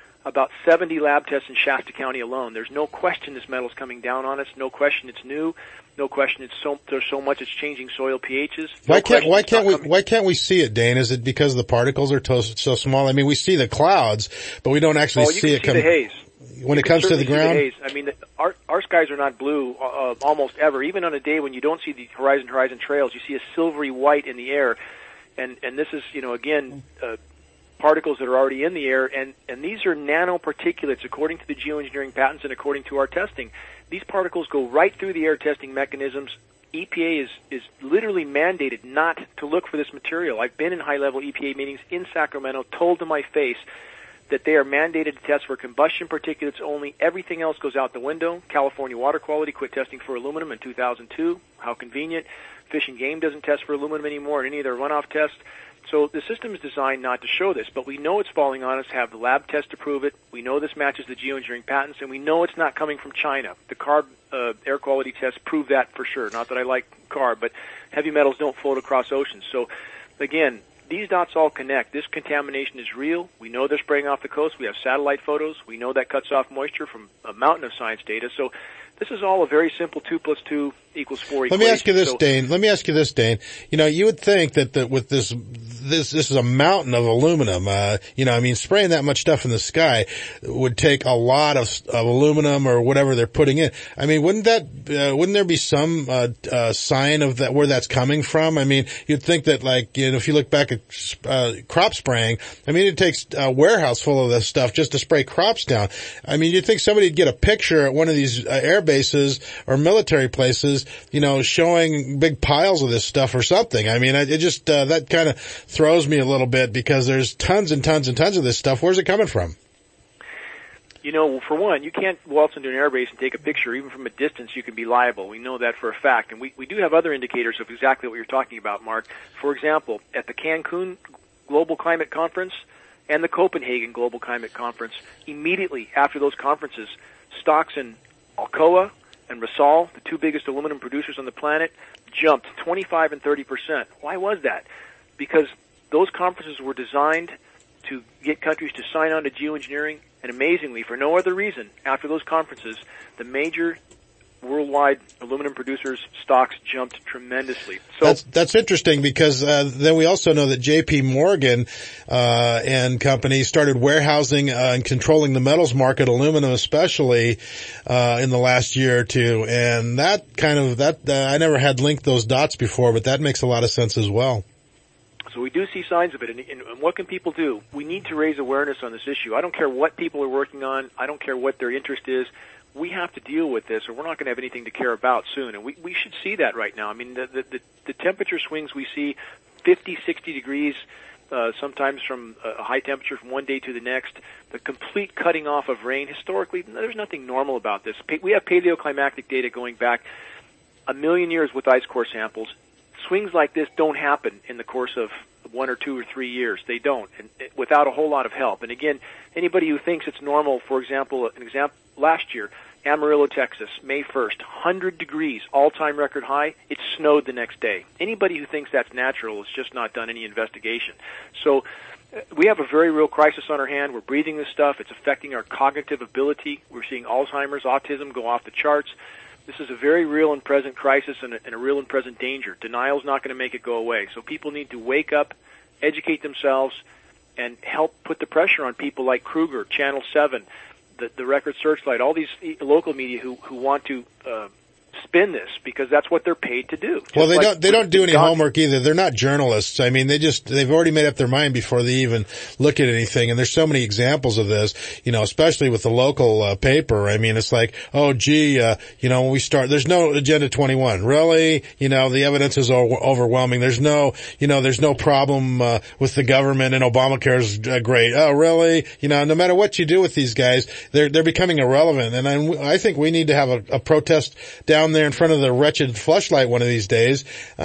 Speaker 7: 70 lab tests in Shasta County alone. There's no question this metal's coming down on us. No question it's new. No question there's so much it's changing soil pHs.
Speaker 4: Why can't we see it, Dane? Is it because the particles are so small? I mean, we see the clouds, but we don't actually see it come.
Speaker 7: The haze.
Speaker 4: When it comes to the ground?
Speaker 7: The haze. I mean, our skies are not blue almost ever. Even on a day when you don't see the horizon trails, you see a silvery white in the air. And this is, again, particles that are already in the air, and these are nanoparticulates according to the geoengineering patents and according to our testing. These particles go right through the air testing mechanisms. EPA is literally mandated not to look for this material. I've been in high-level EPA meetings in Sacramento, told to my face that they are mandated to test for combustion particulates only. Everything else goes out the window. California Water Quality quit testing for aluminum in 2002. How convenient. Fish and Game doesn't test for aluminum anymore in any of their runoff tests. So the system is designed not to show this, but we know it's falling on us, have the lab test to prove it. We know this matches the geoengineering patents, and we know it's not coming from China. The CARB air quality tests prove that for sure. Not that I like CARB, but heavy metals don't float across oceans. So, again, these dots all connect. This contamination is real. We know they're spraying off the coast. We have satellite photos. We know that cuts off moisture from a mountain of science data. So this is all a very simple 2 + 2 = 4 equation.
Speaker 4: Let me ask you this, Dane. You would think that with this is a mountain of aluminum. Spraying that much stuff in the sky would take a lot of aluminum or whatever they're putting in. I mean, wouldn't there be some sign of that where that's coming from? I mean, you'd think that if you look back at crop spraying, I mean, it takes a warehouse full of this stuff just to spray crops down. I mean, you'd think somebody'd get a picture at one of these air bases or military places, showing big piles of this stuff or something. I mean, it just that kind of throws me a little bit because there's tons and tons and tons of this stuff. Where's it coming from?
Speaker 7: For one, you can't waltz into an airbase and take a picture. Even from a distance, you can be liable. We know that for a fact. And we do have other indicators of exactly what you're talking about, Mark. For example, at the Cancun Global Climate Conference and the Copenhagen Global Climate Conference, immediately after those conferences, stocks in Alcoa and Rusal, the two biggest aluminum producers on the planet, jumped 25 and 30%. Why was that? Because those conferences were designed to get countries to sign on to geoengineering, and amazingly, for no other reason, after those conferences, the major worldwide aluminum producers' stocks jumped tremendously. So
Speaker 4: that's interesting because then we also know that J.P. Morgan and company started warehousing and controlling the metals market, aluminum especially, in the last year or two. And that I never had linked those dots before, but that makes a lot of sense as well.
Speaker 7: So we do see signs of it, and what can people do? We need to raise awareness on this issue. I don't care what people are working on. I don't care what their interest is. We have to deal with this, or we're not going to have anything to care about soon. And we should see that right now. I mean, the temperature swings we see, 50, 60 degrees, sometimes from a high temperature from one day to the next, the complete cutting off of rain. Historically, there's nothing normal about this. We have paleoclimatic data going back 1 million years with ice core samples. Swings like this don't happen in the course of 1 or 2 or 3 years. They don't, and without a whole lot of help. And again, anybody who thinks it's normal, for example, last year, Amarillo, Texas, May 1st, 100 degrees, all-time record high. It snowed the next day. Anybody who thinks that's natural has just not done any investigation. So we have a very real crisis on our hand. We're breathing this stuff. It's affecting our cognitive ability. We're seeing Alzheimer's, autism go off the charts. This is a very real and present crisis and a real and present danger. Denial is not going to make it go away. So people need to wake up, educate themselves, and help put the pressure on people like Kruger, Channel 7, the Record Searchlight, all these local media who want to spin this because that's what they're paid to do.
Speaker 4: Well, they don't do any homework either. They're not journalists. I mean, they've already made up their mind before they even look at anything. And there's so many examples of this, especially with the local paper. I mean, it's like, oh gee, when we start, there's no Agenda 21. Really? The evidence is overwhelming. There's no problem with the government, and Obamacare is great. Oh, really? No matter what you do with these guys, they're becoming irrelevant. And I think we need to have a protest down there in front of the wretched Fleshlight one of these days,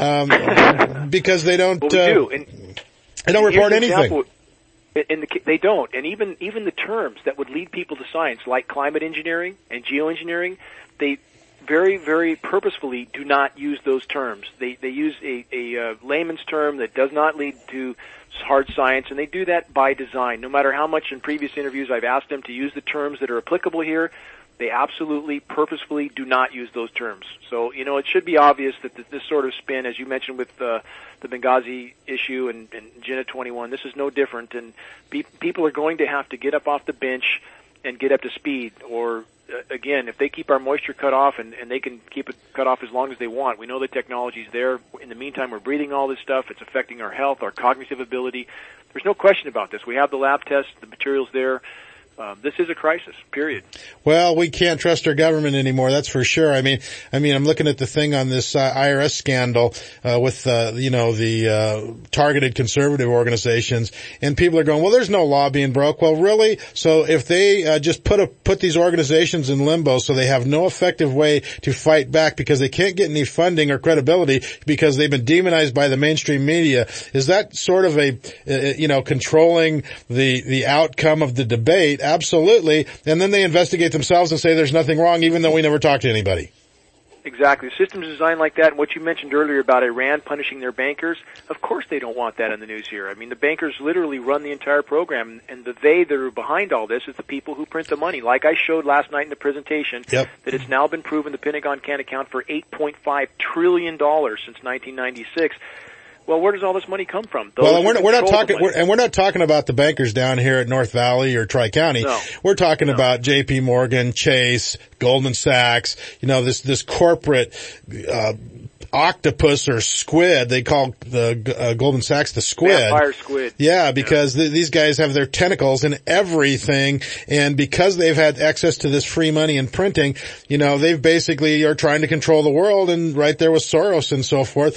Speaker 4: because they don't, they don't report anything.
Speaker 7: They don't. And even the terms that would lead people to science, like climate engineering and geoengineering, they very, very purposefully do not use those terms. They use a layman's term that does not lead to hard science, and they do that by design. No matter how much in previous interviews I've asked them to use the terms that are applicable here, they absolutely, purposefully do not use those terms. So, it should be obvious that this sort of spin, as you mentioned with the Benghazi issue and Agenda 21, this is no different, and people are going to have to get up off the bench and get up to speed, or again, if they keep our moisture cut off and they can keep it cut off as long as they want, we know the technology's there. In the meantime, we're breathing all this stuff. It's affecting our health, our cognitive ability. There's no question about this. We have the lab tests, the material's there. This is a crisis, period.
Speaker 4: Well, we can't trust our government anymore, that's for sure. I mean, I'm looking at the thing on this IRS scandal with the targeted conservative organizations, and people are going, well, there's no law being broke. Well, really? So if they just put these organizations in limbo so they have no effective way to fight back because they can't get any funding or credibility because they've been demonized by the mainstream media, is that sort of controlling the outcome of the debate? Absolutely. And then they investigate themselves and say there's nothing wrong, even though we never talked to anybody.
Speaker 7: Exactly. The system's designed like that. And what you mentioned earlier about Iran punishing their bankers, of course they don't want that in the news here. I mean, the bankers literally run the entire program, and they that are behind all this is the people who print the money. Like I showed last night in the presentation, that it's now been proven the Pentagon can't account for $8.5 trillion since 1996. Well, where does all this money come from?
Speaker 4: Well, we're not talking about the bankers down here at North Valley or Tri-County.
Speaker 7: No.
Speaker 4: We're talking about J.P. Morgan, Chase, Goldman Sachs, this corporate, octopus or squid. They call the Goldman Sachs the squid.
Speaker 7: Vampire squid.
Speaker 4: Yeah, because these guys have their tentacles in everything, and because they've had access to this free money and printing, they've basically are trying to control the world, and right there with Soros and so forth.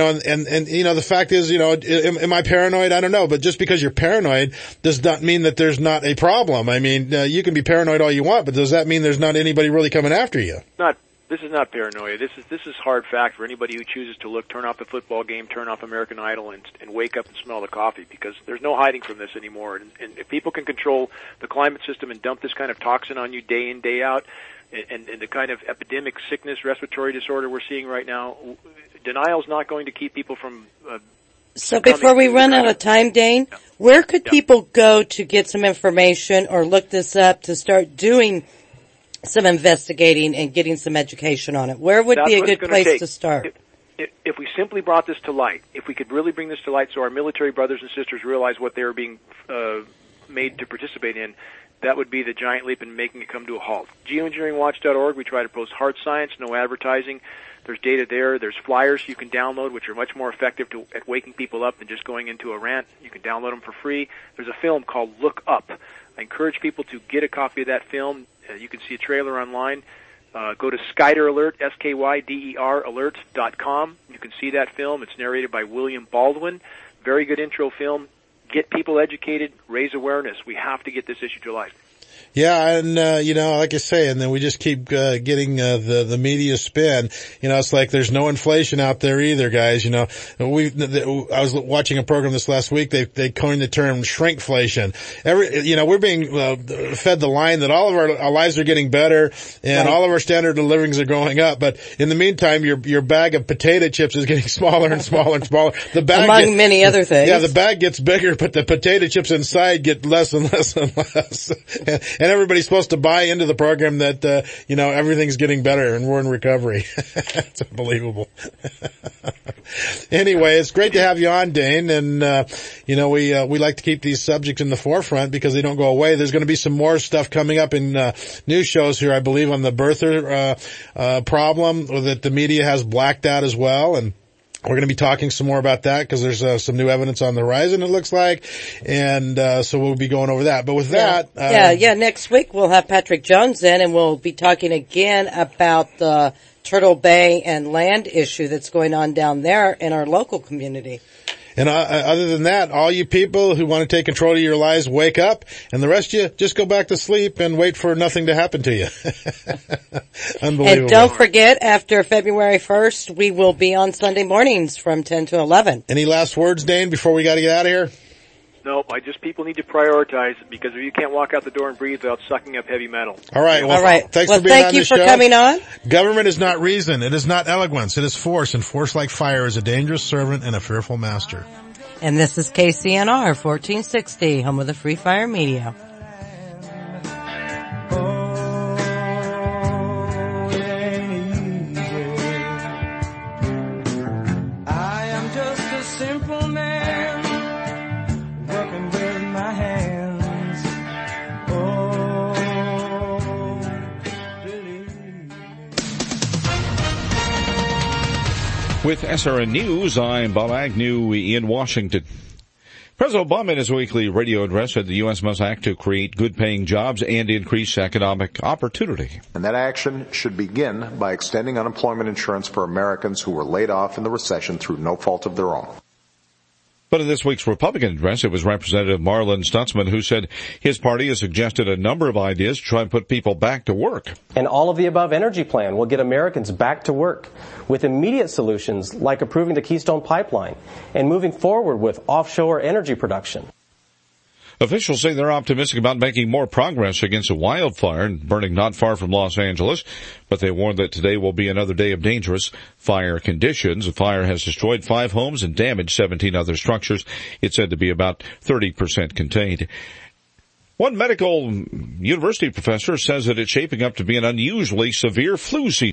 Speaker 4: And the fact is, am I paranoid? I don't know, but just because you're paranoid does not mean that there's not a problem. I mean, you can be paranoid all you want, but does that mean there's not anybody really coming after you?
Speaker 7: This is not paranoia. This is hard fact for anybody who chooses to turn off the football game, turn off American Idol, and wake up and smell the coffee, because there's no hiding from this anymore. And if people can control the climate system and dump this kind of toxin on you day in, day out, and the kind of epidemic sickness, respiratory disorder we're seeing right now, denial is not going to keep people from
Speaker 5: So before we run out of time, Dane, where could people go to get some information or look this up to start doing some investigating and getting some education on it? Where would be a good place to start?
Speaker 7: If we simply brought this to light, if we could really bring this to light so our military brothers and sisters realize what they are being made to participate in, that would be the giant leap in making it come to a halt. Geoengineeringwatch.org, we try to post hard science, no advertising. There's data there. There's flyers you can download, which are much more effective at waking people up than just going into a rant. You can download them for free. There's a film called Look Up. I encourage people to get a copy of that film. You can see a trailer online. Go to Skyder Alert, SKYDER alert.com. You can see that film. It's narrated by William Baldwin. Very good intro film. Get people educated, raise awareness. We have to get this issue to light.
Speaker 4: Yeah, and like I say, and then we just keep getting the media spin. It's like there's no inflation out there either, guys. I was watching a program this last week. They coined the term shrinkflation. We're being fed the line that all of our lives are getting better and all of our standard of livings are going up. But in the meantime, your bag of potato chips is getting smaller and smaller and smaller. The bag
Speaker 5: among many other things.
Speaker 4: Yeah, the bag gets bigger, but the potato chips inside get less and less and less. everybody's supposed to buy into the program that, everything's getting better and we're in recovery. It's unbelievable. Anyway, it's great to have you on, Dane. And, we like to keep these subjects in the forefront because they don't go away. There's going to be some more stuff coming up in, news shows here, I believe, on the birther, problem that the media has blacked out as well. And we're going to be talking some more about that because there's some new evidence on the horizon, it looks like. And so we'll be going over that. But with that...
Speaker 5: next week we'll have Patrick Jones in, and we'll be talking again about the Turtle Bay and land issue that's going on down there in our local community.
Speaker 4: And other than that, all you people who want to take control of your lives, wake up. And the rest of you, just go back to sleep and wait for nothing to happen to you. Unbelievable.
Speaker 5: And don't forget, after February 1st, we will be on Sunday mornings from 10 to 11.
Speaker 4: Any last words, Dane, before we got to get out of here?
Speaker 7: No, people need to prioritize because you can't walk out the door and breathe without sucking up heavy metal.
Speaker 4: All right. Well, thanks for being on the show. Thank you for coming on. Government is not reason. It is not eloquence. It is force, and force like fire is a dangerous servant and a fearful master.
Speaker 5: And this is KCNR 1460, home of the Free Fire Media.
Speaker 3: I am just a simple man, working with my hands.
Speaker 1: With SRN News, I'm Bob Agnew in Washington. President Obama in his weekly radio address said the U.S. must act to create good-paying jobs and increase economic opportunity.
Speaker 22: And that action should begin by extending unemployment insurance for Americans who were laid off in the recession through no fault of their own.
Speaker 1: But in this week's Republican address, it was Representative Marlin Stutzman who said his party has suggested a number of ideas to try and put people back to work.
Speaker 23: An all-of-the-above energy plan will get Americans back to work with immediate solutions like approving the Keystone Pipeline and moving forward with offshore energy production.
Speaker 1: Officials say they're optimistic about making more progress against a wildfire burning not far from Los Angeles, but they warn that today will be another day of dangerous fire conditions. The fire has destroyed 5 homes and damaged 17 other structures. It's said to be about 30% contained. One medical university professor says that it's shaping up to be an unusually severe flu season.